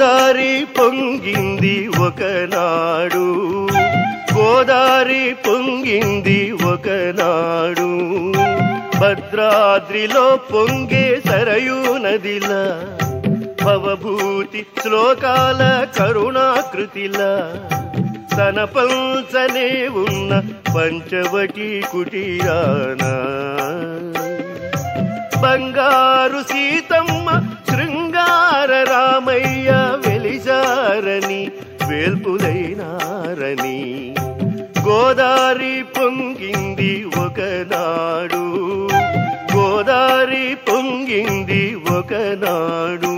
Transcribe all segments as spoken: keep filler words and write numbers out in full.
గోదారి పొంగింది ఒకనాడు, గోదారి పొంగింది ఒకనాడు, భద్రాద్రిలో పొంగే సరయూ నదిలా, భవభూతి శ్లోకాల కరుణాకృతిలా, తన పంచనే ఉన్న పంచవటి కుటీరాన బంగారు సీతమ్మ శృంగార రామయ్య వెలిజారని వేల్పులైనారని. గోదారి పొంగింది ఒకనాడు, గోదారి పొంగింది ఒకనాడు.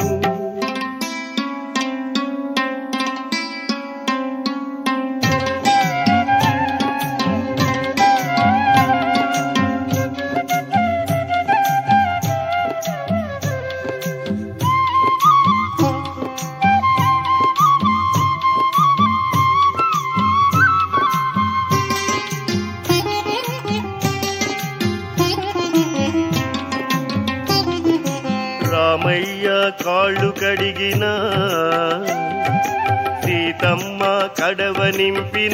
రామయ్య కాళ్ళు కడిగిన సీతమ్మ కడవ నింపిన,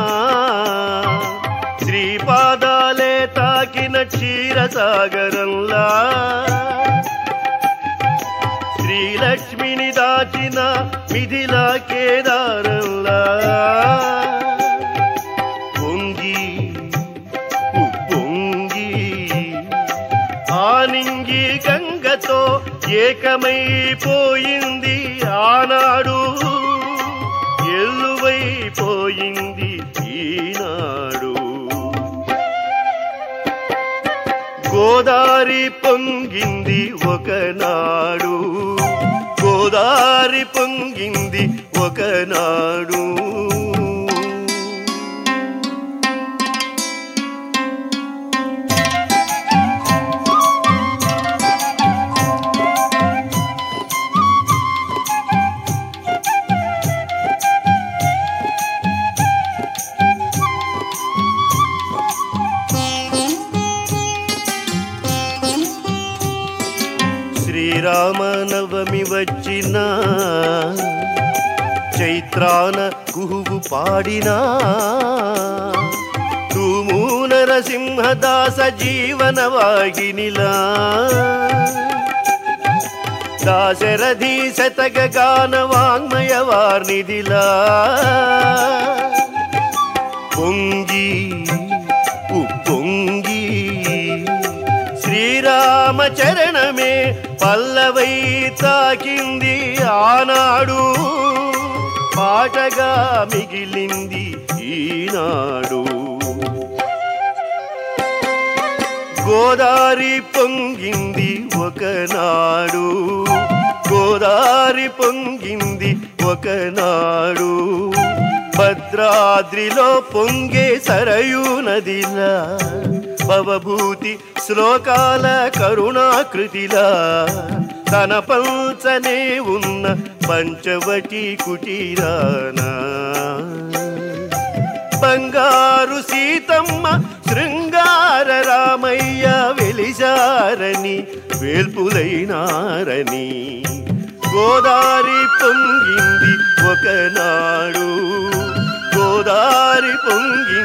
శ్రీపాదాలే తాకిన క్షీరసాగరంలా, శ్రీలక్ష్మిని దాచిన మిథిలా కేదారంలా, పొంగి ఉప్పొంగి ఆనింగి గంగతో ఏకమైపోయింది ఆనాడు, ఎల్లువైపోయింది ఈనాడు. గోదారి పొంగింది ఒకనాడు, గోదారి పొంగింది ఒకనాడు. శ్రీరామనవమి వచ్చిన చైత్రాన కుహువు పాడినా, తూము నరసింహదాస జీవన వాహినిలా, దాశరథి శతక గాన వాంగ్మయ వార్నిధిలా, పొంగి ఉప్పొంగి శ్రీరామ చరణమే పల్లవై తాకింది ఆనాడు, పాటగా మిగిలింది ఈనాడు. గోదారి పొంగింది ఒకనాడు, గోదారి పొంగింది ఒకనాడు, భద్రాద్రిలో పొంగే సరయూ నదిలా, భవభూతి శ్లోకాల కరుణాకృతిలా, తన పంచనే ఉన్న పంచవటి కుటీరాన బంగారు సీతమ్మ శృంగార రామయ్య వెలిజారని వేల్పులైనారని. గోదారి పొంగింది ఒకనాడు, గోదారి పొంగి